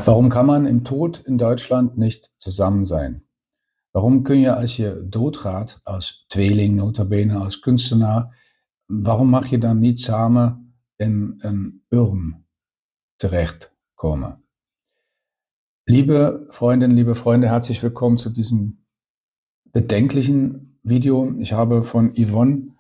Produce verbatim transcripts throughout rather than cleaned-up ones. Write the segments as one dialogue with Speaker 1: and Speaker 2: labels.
Speaker 1: Waarom kan man im Tod in Duitsland niet zusammen zijn? Waarom kun je als je doodgaat, als tweeling nota bene, als kunstenaar, waarom mag je dan niet samen in een urn terechtkomen? Liebe Freundinnen, liebe Freunde, herzlich willkommen zu diesem bedenklichen Video. Ich habe von Yvonne,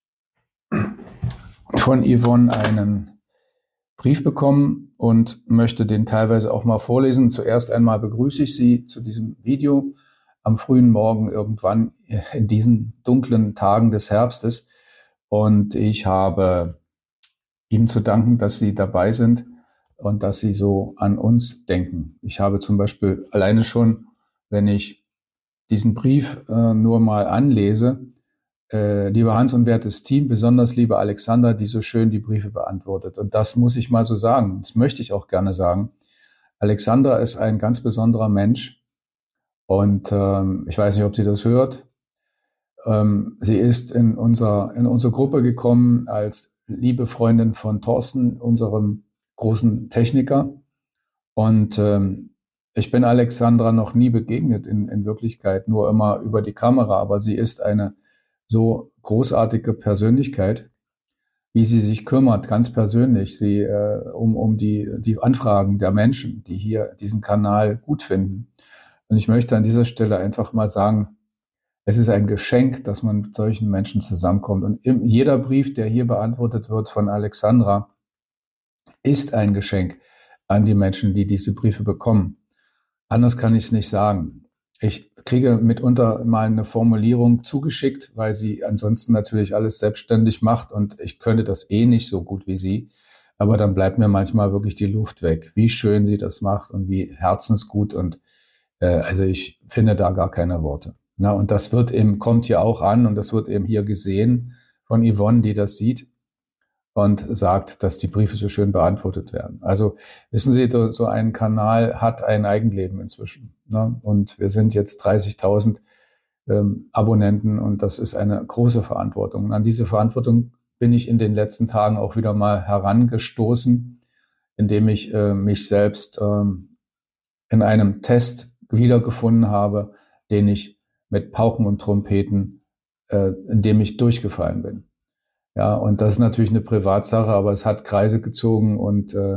Speaker 1: von Yvonne einen Brief bekommen und möchte den teilweise auch mal vorlesen. Zuerst einmal begrüße ich Sie zu diesem Video am frühen Morgen irgendwann in diesen dunklen Tagen des Herbstes. Und ich habe Ihnen zu danken, dass Sie dabei sind und dass Sie so an uns denken. Ich habe zum Beispiel alleine schon, wenn ich diesen Brief äh, nur mal anlese, äh, lieber Hans und wertes Team, besonders liebe Alexandra, die so schön die Briefe beantwortet. Und das muss ich mal so sagen, das möchte ich auch gerne sagen. Alexandra ist ein ganz besonderer Mensch und ähm, ich weiß nicht, ob sie das hört. Ähm, sie ist in, unser, in unsere Gruppe gekommen als liebe Freundin von Thorsten, unserem großen Techniker. Und ähm, ich bin Alexandra noch nie begegnet in, in Wirklichkeit, nur immer über die Kamera. Aber sie ist eine so großartige Persönlichkeit, wie sie sich kümmert, ganz persönlich, sie äh, um, um die, die Anfragen der Menschen, die hier diesen Kanal gut finden. Und ich möchte an dieser Stelle einfach mal sagen, es ist ein Geschenk, dass man mit solchen Menschen zusammenkommt. Und im, jeder Brief, der hier beantwortet wird von Alexandra, ist ein Geschenk an die Menschen, die diese Briefe bekommen. Anders kann ich es nicht sagen. Ich kriege mitunter mal eine Formulierung zugeschickt, weil sie ansonsten natürlich alles selbstständig macht und ich könnte das eh nicht so gut wie sie. Aber dann bleibt mir manchmal wirklich die Luft weg, wie schön sie das macht und wie herzensgut. Und äh, also ich finde da gar keine Worte. Na, und das wird eben, kommt hier auch an und das wird eben hier gesehen von Yvonne, die das sieht und sagt, dass die Briefe so schön beantwortet werden. Also wissen Sie, so ein Kanal hat ein Eigenleben inzwischen. Ne? Und wir sind jetzt dreißigtausend ähm, Abonnenten und das ist eine große Verantwortung. Und an diese Verantwortung bin ich in den letzten Tagen auch wieder mal herangestoßen, indem ich äh, mich selbst ähm, in einem Test wiedergefunden habe, den ich mit Pauken und Trompeten, äh, in dem ich durchgefallen bin. Ja, und das ist natürlich eine Privatsache, aber es hat Kreise gezogen und äh,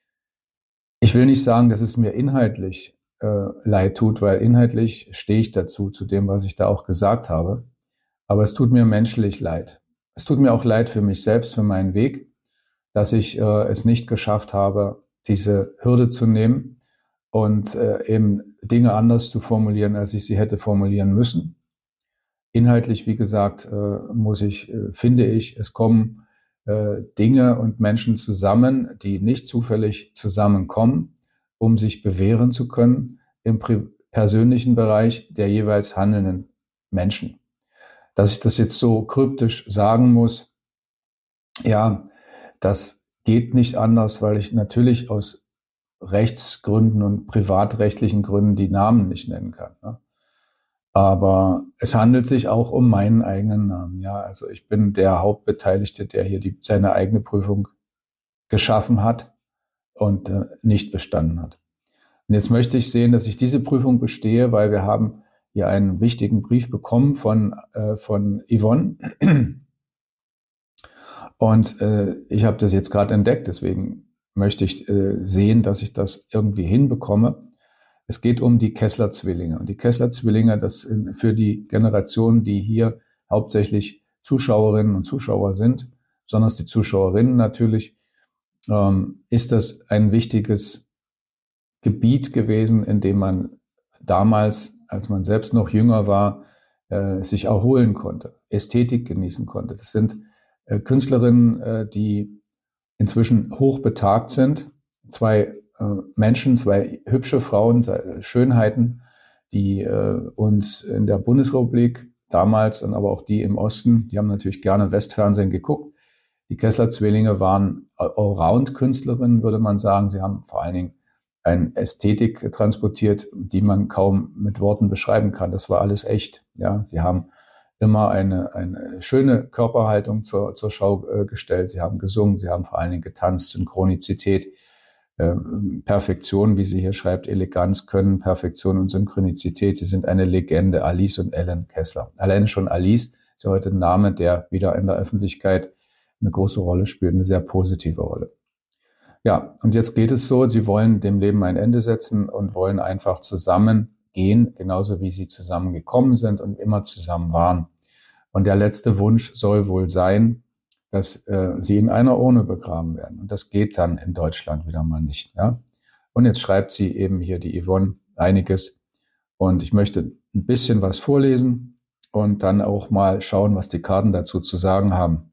Speaker 1: ich will nicht sagen, dass es mir inhaltlich äh, leid tut, weil inhaltlich stehe ich dazu, zu dem, was ich da auch gesagt habe. Aber es tut mir menschlich leid. Es tut mir auch leid für mich selbst, für meinen Weg, dass ich äh, es nicht geschafft habe, diese Hürde zu nehmen und äh, eben Dinge anders zu formulieren, als ich sie hätte formulieren müssen. Inhaltlich, wie gesagt, äh, muss ich, äh, finde ich, es kommen äh, Dinge und Menschen zusammen, die nicht zufällig zusammenkommen, um sich bewähren zu können im persönlichen Bereich der jeweils handelnden Menschen. Dass ich das jetzt so kryptisch sagen muss, ja, das geht nicht anders, weil ich natürlich aus Rechtsgründen und privatrechtlichen Gründen die Namen nicht nennen kann. Ne? Aber es handelt sich auch um meinen eigenen Namen. Ja, also ich bin der Hauptbeteiligte, der hier die, seine eigene Prüfung geschaffen hat und äh, nicht bestanden hat. Und jetzt möchte ich sehen, dass ich diese Prüfung bestehe, weil wir haben hier einen wichtigen Brief bekommen von, äh, von Yvonne. Und äh, ich habe das jetzt gerade entdeckt, deswegen möchte ich äh, sehen, dass ich das irgendwie hinbekomme. Es geht um die Kessler-Zwillinge. Und die Kessler-Zwillinge, das sind für die Generation, die hier hauptsächlich Zuschauerinnen und Zuschauer sind, besonders die Zuschauerinnen natürlich, ähm, ist das ein wichtiges Gebiet gewesen, in dem man damals, als man selbst noch jünger war, äh, sich erholen konnte, Ästhetik genießen konnte. Das sind äh, Künstlerinnen, äh, die inzwischen hochbetagt sind, zwei Menschen, zwei hübsche Frauen, Schönheiten, die äh, uns in der Bundesrepublik damals und aber auch die im Osten, die haben natürlich gerne Westfernsehen geguckt. Die Kessler-Zwillinge waren Allround-Künstlerinnen, würde man sagen. Sie haben vor allen Dingen eine Ästhetik transportiert, die man kaum mit Worten beschreiben kann. Das war alles echt. Ja, sie haben immer eine, eine schöne Körperhaltung zur, zur Schau äh, gestellt. Sie haben gesungen, sie haben vor allen Dingen getanzt, Synchronizität. äh, Perfektion, wie sie hier schreibt, Eleganz, Können, Perfektion und Synchronizität. Sie sind eine Legende, Alice und Ellen Kessler. Allein schon Alice ist ja heute ein Name, der wieder in der Öffentlichkeit eine große Rolle spielt, eine sehr positive Rolle. Ja, und jetzt geht es so, sie wollen dem Leben ein Ende setzen und wollen einfach zusammen gehen, genauso wie sie zusammengekommen sind und immer zusammen waren. Und der letzte Wunsch soll wohl sein, dass äh, sie in einer Urne begraben werden. Und das geht dann in Deutschland wieder mal nicht. Ja? Und jetzt schreibt sie eben hier, die Yvonne, einiges. Und ich möchte ein bisschen was vorlesen und dann auch mal schauen, was die Karten dazu zu sagen haben.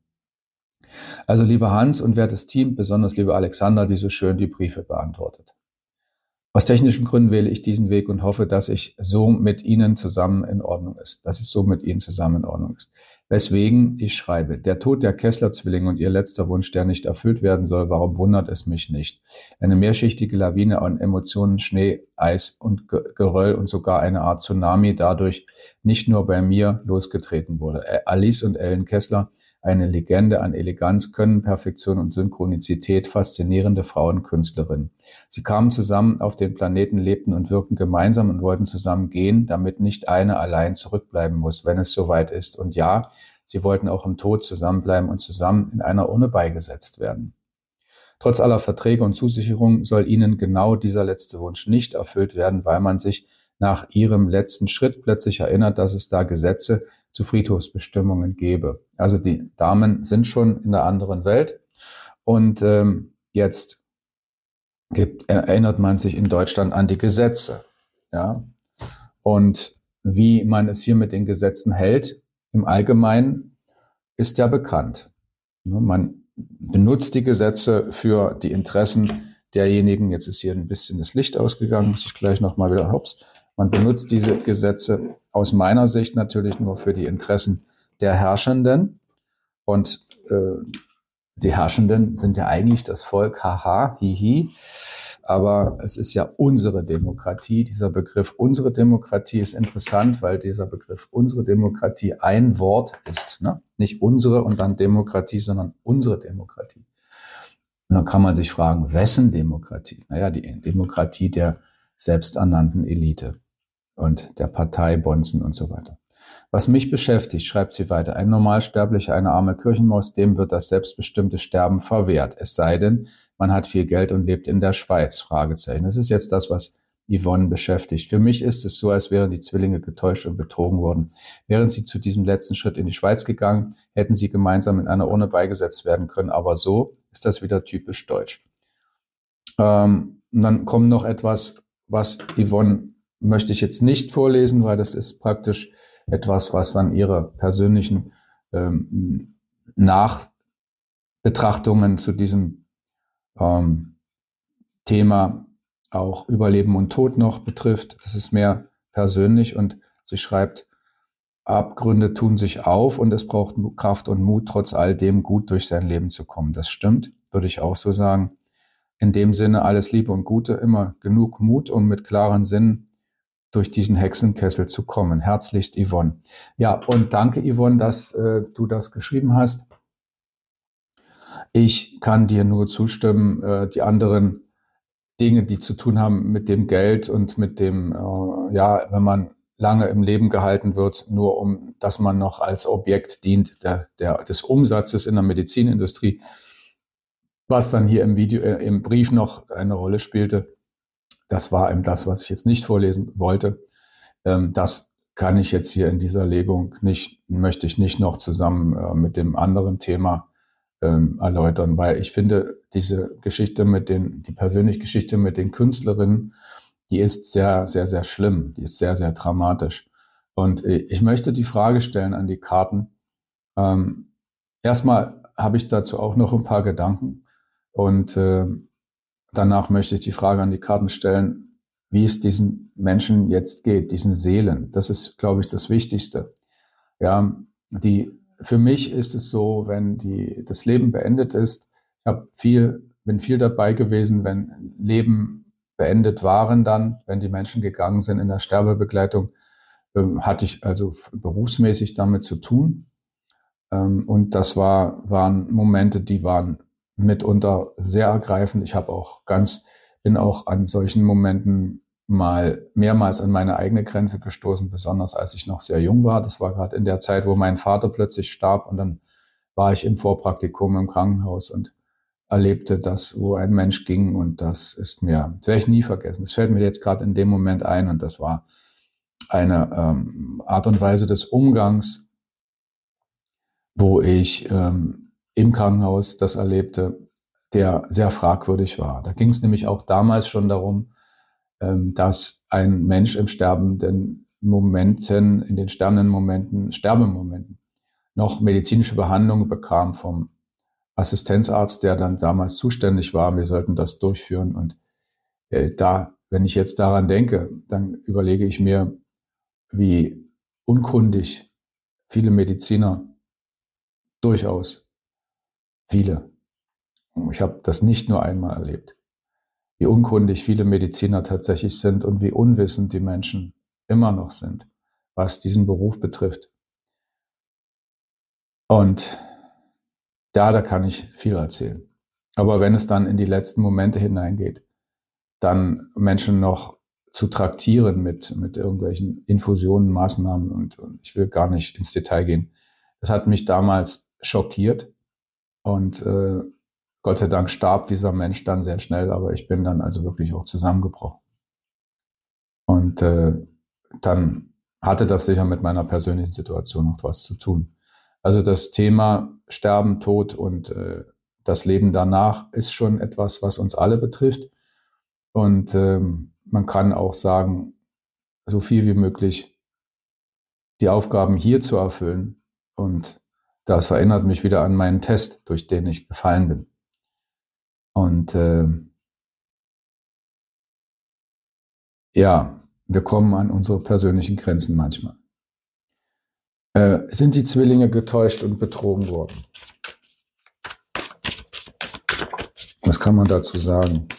Speaker 1: Also lieber Hans und wertes Team, besonders liebe Alexander, die so schön die Briefe beantwortet. Aus technischen Gründen wähle ich diesen Weg und hoffe, dass ich so mit Ihnen zusammen in Ordnung ist, dass es so mit Ihnen zusammen in Ordnung ist. Weswegen ich schreibe, der Tod der Kessler-Zwillinge und ihr letzter Wunsch, der nicht erfüllt werden soll, warum wundert es mich nicht? Eine mehrschichtige Lawine an Emotionen, Schnee, Eis und Geröll und sogar eine Art Tsunami dadurch nicht nur bei mir losgetreten wurde. Alice und Ellen Kessler, eine Legende an Eleganz, Können, Perfektion und Synchronizität, faszinierende Frauenkünstlerin. Sie kamen zusammen auf den Planeten, lebten und wirkten gemeinsam und wollten zusammen gehen, damit nicht eine allein zurückbleiben muss, wenn es soweit ist. Und ja, sie wollten auch im Tod zusammenbleiben und zusammen in einer Urne beigesetzt werden. Trotz aller Verträge und Zusicherungen soll ihnen genau dieser letzte Wunsch nicht erfüllt werden, weil man sich nach ihrem letzten Schritt plötzlich erinnert, dass es da Gesetze zu Friedhofsbestimmungen gebe. Also die Damen sind schon in der anderen Welt und ähm, jetzt gibt, erinnert man sich in Deutschland an die Gesetze. Ja? Und wie man es hier mit den Gesetzen hält, im Allgemeinen, ist ja bekannt. Man benutzt die Gesetze für die Interessen derjenigen, jetzt ist hier ein bisschen das Licht ausgegangen, muss ich gleich nochmal wieder, hops, man benutzt diese Gesetze aus meiner Sicht natürlich nur für die Interessen der Herrschenden. Und äh, die Herrschenden sind ja eigentlich das Volk, haha, hihi. Aber es ist ja unsere Demokratie. Dieser Begriff unsere Demokratie ist interessant, weil dieser Begriff unsere Demokratie ein Wort ist. Ne? Nicht unsere und dann Demokratie, sondern unsere Demokratie. Und dann kann man sich fragen, wessen Demokratie? Naja, die Demokratie der selbsternannten Elite und der Partei, Bonzen und so weiter. Was mich beschäftigt, schreibt sie weiter, ein Normalsterblicher, eine arme Kirchenmaus, dem wird das selbstbestimmte Sterben verwehrt. Es sei denn, man hat viel Geld und lebt in der Schweiz, Fragezeichen. Das ist jetzt das, was Yvonne beschäftigt. Für mich ist es so, als wären die Zwillinge getäuscht und betrogen worden. Wären sie zu diesem letzten Schritt in die Schweiz gegangen, hätten sie gemeinsam in einer Urne beigesetzt werden können. Aber so ist das wieder typisch deutsch. Ähm, und dann kommt noch etwas, was Yvonne möchte ich jetzt nicht vorlesen, weil das ist praktisch etwas, was dann ihre persönlichen ähm, Nachbetrachtungen zu diesem ähm, Thema auch Überleben und Tod noch betrifft. Das ist mehr persönlich und sie schreibt, Abgründe tun sich auf und es braucht Kraft und Mut, trotz all dem gut durch sein Leben zu kommen. Das stimmt, würde ich auch so sagen. In dem Sinne alles Liebe und Gute, immer genug Mut, um mit klaren Sinnen durch diesen Hexenkessel zu kommen. Herzlichst Yvonne. Ja, und danke Yvonne, dass äh, du das geschrieben hast. Ich kann dir nur zustimmen, äh, die anderen Dinge, die zu tun haben mit dem Geld und mit dem, äh, ja, wenn man lange im Leben gehalten wird, nur um, dass man noch als Objekt dient der, der, des Umsatzes in der Medizinindustrie, was dann hier im Video, äh, im Brief noch eine Rolle spielte. Das war eben das, was ich jetzt nicht vorlesen wollte. Ähm, das kann ich jetzt hier in dieser Legung nicht, möchte ich nicht noch zusammen äh, mit dem anderen Thema ähm, erläutern, weil ich finde, diese Geschichte mit den, die persönliche Geschichte mit den Künstlerinnen, die ist sehr, sehr, sehr schlimm. Die ist sehr, sehr dramatisch. Und äh, ich möchte die Frage stellen an die Karten. Ähm, erstmal habe ich dazu auch noch ein paar Gedanken und äh, danach möchte ich die Frage an die Karten stellen, wie es diesen Menschen jetzt geht, diesen Seelen. Das ist, glaube ich, das Wichtigste. Ja, die, für mich ist es so, wenn die, das Leben beendet ist, ich habe viel, bin viel dabei gewesen, wenn Leben beendet waren dann, wenn die Menschen gegangen sind in der Sterbebegleitung, ähm, hatte ich also berufsmäßig damit zu tun. Ähm, und das war, waren Momente, die waren mitunter sehr ergreifend. Ich habe auch ganz bin auch an solchen Momenten mal mehrmals an meine eigene Grenze gestoßen, besonders als ich noch sehr jung war. Das war gerade in der Zeit, wo mein Vater plötzlich starb, und dann war ich im Vorpraktikum im Krankenhaus und erlebte das, wo ein Mensch ging, und das ist mir, das werde ich nie vergessen. Das fällt mir jetzt gerade in dem Moment ein, und das war eine ähm, Art und Weise des Umgangs, wo ich ähm, im Krankenhaus das erlebte, der sehr fragwürdig war. Da ging es nämlich auch damals schon darum, ähm, dass ein Mensch im sterbenden Momenten, in den sterbenden Momenten, Sterbemomenten noch medizinische Behandlung bekam vom Assistenzarzt, der dann damals zuständig war. Wir sollten das durchführen. Und äh, da, wenn ich jetzt daran denke, dann überlege ich mir, wie unkundig viele Mediziner, durchaus viele, ich habe das nicht nur einmal erlebt, wie unkundig viele Mediziner tatsächlich sind und wie unwissend die Menschen immer noch sind, was diesen Beruf betrifft. Und da, da kann ich viel erzählen. Aber wenn es dann in die letzten Momente hineingeht, dann Menschen noch zu traktieren mit, mit irgendwelchen Infusionen, Maßnahmen, und, und ich will gar nicht ins Detail gehen. Das hat mich damals schockiert, und äh, Gott sei Dank starb dieser Mensch dann sehr schnell, aber ich bin dann also wirklich auch zusammengebrochen. Und äh, dann hatte das sicher mit meiner persönlichen Situation noch was zu tun. Also das Thema Sterben, Tod und äh, das Leben danach ist schon etwas, was uns alle betrifft. Und ähm, man kann auch sagen, so viel wie möglich die Aufgaben hier zu erfüllen. Und das erinnert mich wieder an meinen Test, durch den ich gefallen bin. Und äh, ja, wir kommen an unsere persönlichen Grenzen manchmal. Äh, sind die Zwillinge getäuscht und betrogen worden? Was kann man dazu sagen?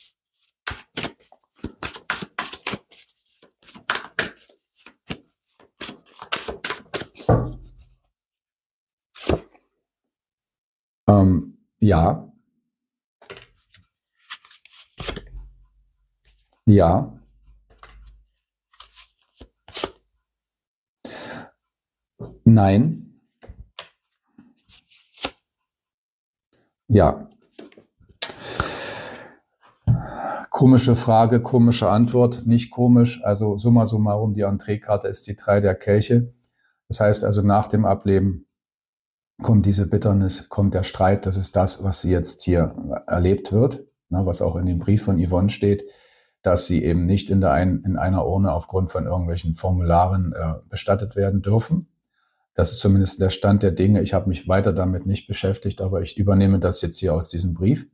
Speaker 1: Ähm, ja. Ja. Nein. Ja. Komische Frage, komische Antwort, nicht komisch. Also summa summarum, die Entreekarte ist die drei der Kelche. Das heißt also, nach dem Ableben kommt diese Bitternis, kommt der Streit. Das ist das, was jetzt hier erlebt wird, was auch in dem Brief von Yvonne steht, dass sie eben nicht in, der ein, in einer Urne aufgrund von irgendwelchen Formularen äh, bestattet werden dürfen. Das ist zumindest der Stand der Dinge. Ich habe mich weiter damit nicht beschäftigt, aber ich übernehme das jetzt hier aus diesem Brief.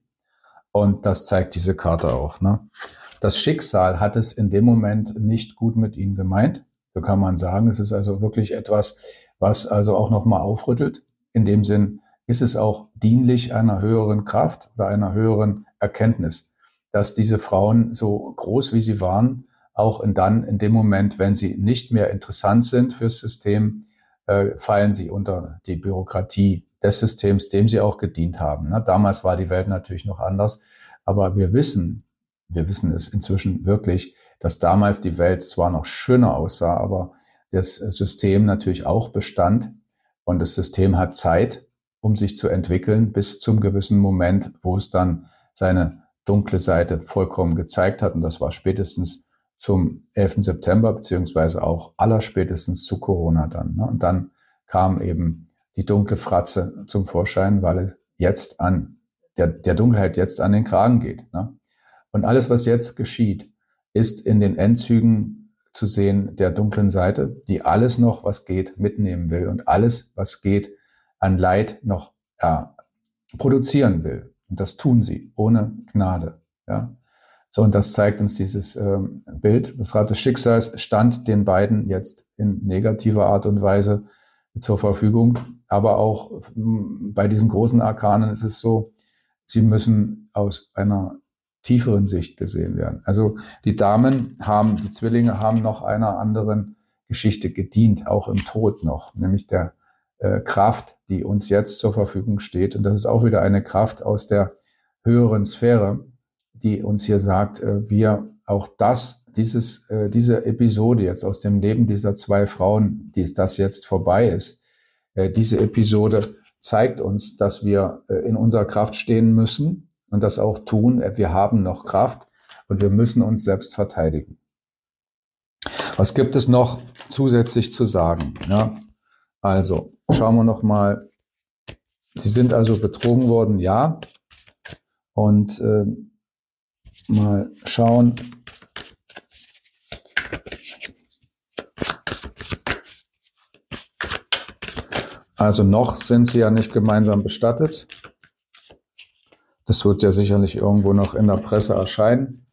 Speaker 1: Und das zeigt diese Karte auch. Ne? Das Schicksal hat es in dem Moment nicht gut mit ihnen gemeint. So kann man sagen. Es ist also wirklich etwas, was also auch nochmal aufrüttelt. In dem Sinn ist es auch dienlich einer höheren Kraft oder einer höheren Erkenntnis, dass diese Frauen, so groß wie sie waren, auch in dann in dem Moment, wenn sie nicht mehr interessant sind fürs System, äh, fallen sie unter die Bürokratie des Systems, dem sie auch gedient haben. Na, damals war die Welt natürlich noch anders, aber wir wissen, wir wissen es inzwischen wirklich, dass damals die Welt zwar noch schöner aussah, aber das System natürlich auch bestand, und das System hat Zeit, um sich zu entwickeln, bis zum gewissen Moment, wo es dann seine dunkle Seite vollkommen gezeigt hat, und das war spätestens zum elften September, beziehungsweise auch allerspätestens zu Corona dann. Ne? Und dann kam eben die dunkle Fratze zum Vorschein, weil es jetzt an der, der Dunkelheit jetzt an den Kragen geht. Ne? Und alles, was jetzt geschieht, ist in den Endzügen zu sehen der dunklen Seite, die alles noch, was geht, mitnehmen will und alles, was geht, an Leid noch ja, produzieren will. Und das tun sie ohne Gnade. Ja? So, und das zeigt uns dieses ähm, Bild. Das Rad des Schicksals stand den beiden jetzt in negativer Art und Weise zur Verfügung. Aber auch m, bei diesen großen Arkanen ist es so, sie müssen aus einer tieferen Sicht gesehen werden. Also die Damen haben, die Zwillinge haben noch einer anderen Geschichte gedient, auch im Tod noch, nämlich der äh, Kraft, die uns jetzt zur Verfügung steht. Und das ist auch wieder eine Kraft aus der höheren Sphäre, die uns hier sagt, äh, wir auch das, dieses, äh, diese Episode jetzt aus dem Leben dieser zwei Frauen, die das jetzt vorbei ist, äh, diese Episode zeigt uns, dass wir äh, in unserer Kraft stehen müssen und das auch tun. Wir haben noch Kraft und wir müssen uns selbst verteidigen. Was gibt es noch zusätzlich zu sagen? Ja, also schauen wir noch mal. Sie sind also betrogen worden, ja. Und äh, mal schauen. Also noch sind sie ja nicht gemeinsam bestattet. Das wird ja sicherlich irgendwo noch in der Presse erscheinen.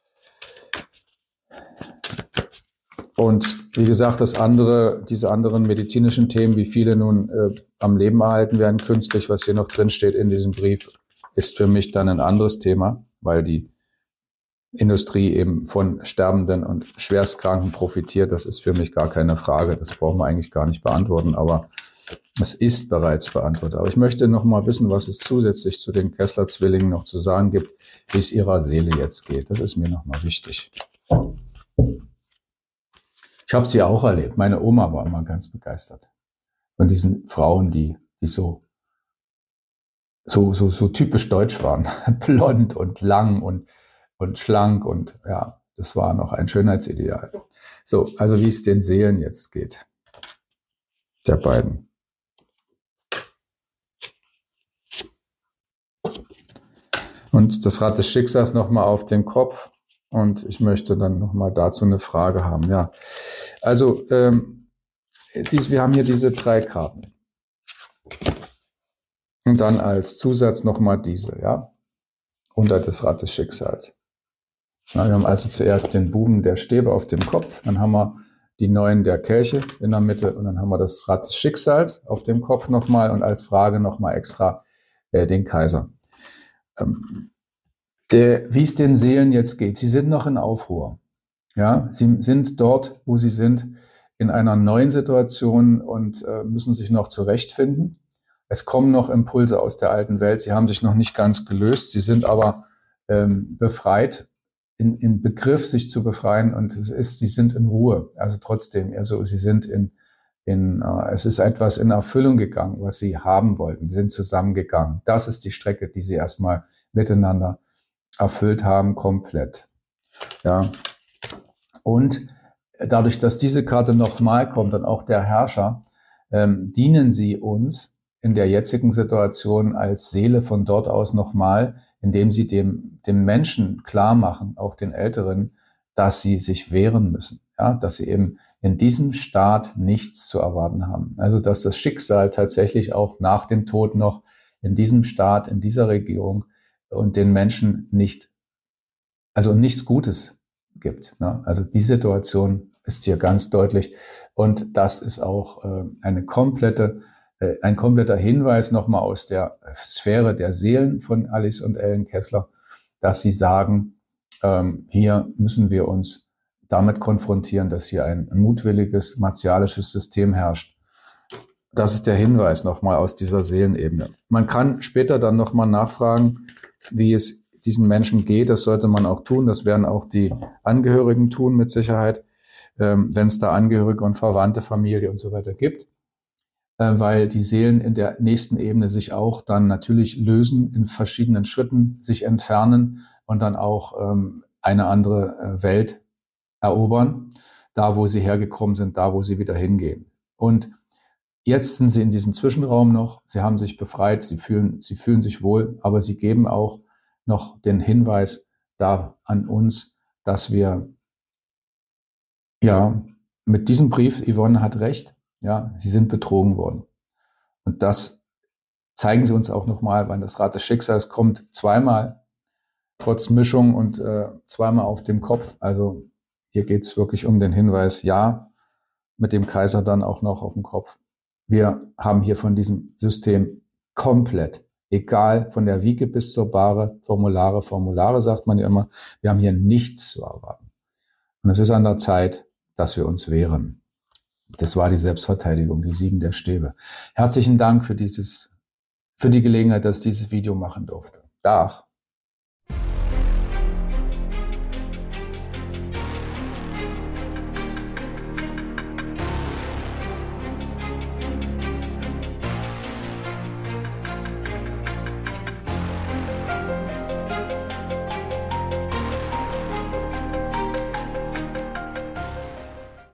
Speaker 1: Und wie gesagt, das andere, diese anderen medizinischen Themen, wie viele nun äh, am Leben erhalten werden künstlich, was hier noch drin steht in diesem Brief, ist für mich dann ein anderes Thema, weil die Industrie eben von Sterbenden und Schwerstkranken profitiert. Das ist für mich gar keine Frage. Das brauchen wir eigentlich gar nicht beantworten, aber es ist bereits beantwortet. Aber ich möchte noch mal wissen, was es zusätzlich zu den Kessler-Zwillingen noch zu sagen gibt, wie es ihrer Seele jetzt geht. Das ist mir noch mal wichtig. Ich habe sie auch erlebt. Meine Oma war immer ganz begeistert von diesen Frauen, die, die so, so, so, so typisch deutsch waren. Blond und lang und, und schlank und ja, das war noch ein Schönheitsideal. So, also wie es den Seelen jetzt geht, der beiden. Und das Rad des Schicksals nochmal auf den Kopf. Und ich möchte dann nochmal dazu eine Frage haben. Ja, also ähm, dies, wir haben hier diese drei Karten. Und dann als Zusatz nochmal diese, ja, unter das Rad des Schicksals. Ja, wir haben also zuerst den Buben der Stäbe auf dem Kopf, dann haben wir die Neun der Kelche in der Mitte und dann haben wir das Rad des Schicksals auf dem Kopf nochmal und als Frage nochmal extra äh, den Kaiser. Ähm, der, wie es den Seelen jetzt geht. Sie sind noch in Aufruhr. Ja, sie sind dort, wo sie sind, in einer neuen Situation und äh, müssen sich noch zurechtfinden. Es kommen noch Impulse aus der alten Welt. Sie haben sich noch nicht ganz gelöst. Sie sind aber ähm, befreit, in, in Begriff, sich zu befreien. Und es ist, sie sind in Ruhe. Also trotzdem, also sie sind in, in äh, es ist etwas in Erfüllung gegangen, was sie haben wollten. Sie sind zusammengegangen. Das ist die Strecke, die sie erstmal miteinander erfüllt haben, komplett. Ja. Und dadurch, dass diese Karte nochmal kommt und auch der Herrscher, ähm, dienen sie uns in der jetzigen Situation als Seele von dort aus nochmal, indem sie dem, dem Menschen klar machen, auch den Älteren, dass sie sich wehren müssen. Ja, dass sie eben in diesem Staat nichts zu erwarten haben. Also, dass das Schicksal tatsächlich auch nach dem Tod noch in diesem Staat, in dieser Regierung und den Menschen nicht, also nichts Gutes gibt. Ne? Also die Situation ist hier ganz deutlich und das ist auch äh, eine komplette, äh, ein kompletter Hinweis nochmal aus der Sphäre der Seelen von Alice und Ellen Kessler, dass sie sagen, ähm, hier müssen wir uns damit konfrontieren, dass hier ein mutwilliges, martialisches System herrscht. Das ist der Hinweis nochmal aus dieser Seelenebene. Man kann später dann nochmal nachfragen, wie es diesen Menschen geht. Das sollte man auch tun. Das werden auch die Angehörigen tun mit Sicherheit, ähm, wenn es da Angehörige und Verwandte, Familie und so weiter gibt. Äh, weil die Seelen in der nächsten Ebene sich auch dann natürlich lösen, in verschiedenen Schritten sich entfernen und dann auch ähm, eine andere äh, Welt erobern, da wo sie hergekommen sind, da wo sie wieder hingehen. Und jetzt sind sie in diesem Zwischenraum noch, sie haben sich befreit, sie fühlen, sie fühlen sich wohl, aber sie geben auch noch den Hinweis da an uns, dass wir, ja, mit diesem Brief, Yvonne hat recht, ja, sie sind betrogen worden. Und das zeigen sie uns auch nochmal, weil das Rad des Schicksals kommt zweimal, trotz Mischung und äh, zweimal auf dem Kopf. Also hier geht es wirklich um den Hinweis, ja, mit dem Kaiser dann auch noch auf dem Kopf. Wir haben hier von diesem System komplett, egal von der Wiege bis zur Bahre, Formulare, Formulare sagt man ja immer, wir haben hier nichts zu erwarten. Und es ist an der Zeit, dass wir uns wehren. Das war die Selbstverteidigung, die Sieben der Stäbe. Herzlichen Dank für dieses, für die Gelegenheit, dass ich dieses Video machen durfte. Dach.